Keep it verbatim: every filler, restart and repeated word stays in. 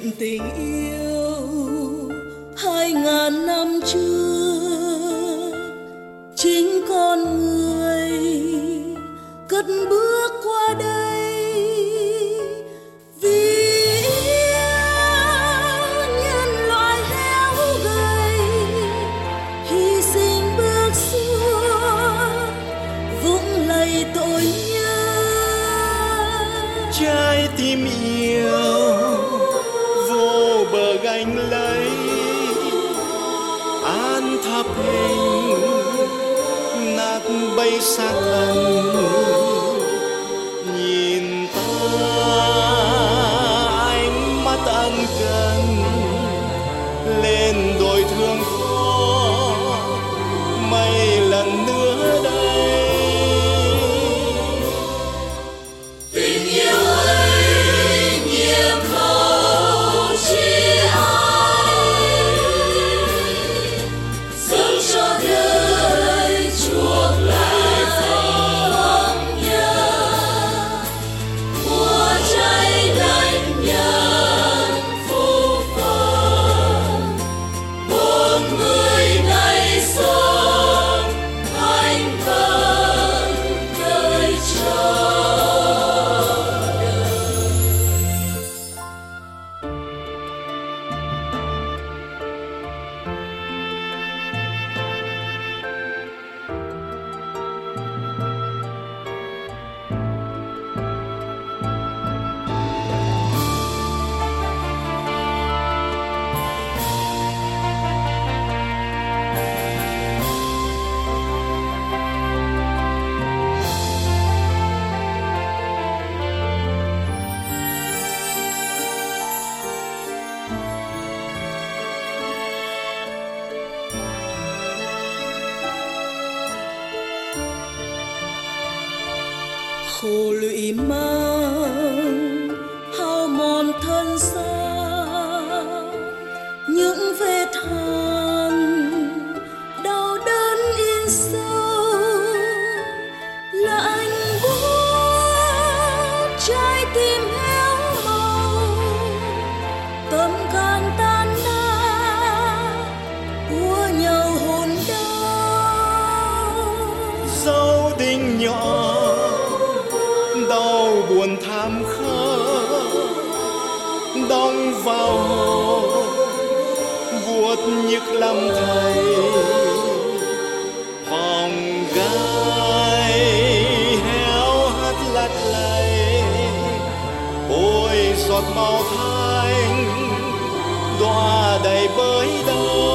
chuyện tình yêu hai ngàn năm trước, chính con người cất bước qua đây vì yêu nhân loại héo gầy, hy sinh bước xuống vũng lầy tội nhân. Trái tim yêu vô bờ gánh lấy an thắp hình nát bay xa thân, nhìn ta ánh mắt ân cần lên đồi thương khó mấy lần nữa đây. Tình yêu ấy nhiệm không chỉ ai sống cho đời chuộc lại vong nhân, mùa cháy lạnh nhận phúc phần một người ngày sống anh vẫn đợi chờ. Khổ lụy mang hao mòn thân xác, những vết hằn đau đớn in sâu là anh buốt trái tim héo mòn, tâm can tan nát của nhau hồn đau. Dấu đinh nhỏ đau buồn tham khắc đong vào hồn buốt nhức lắm thầy. Hòn gai héo hắt lắt lay, ôi giọt màu thanh đóa đầy bới đau.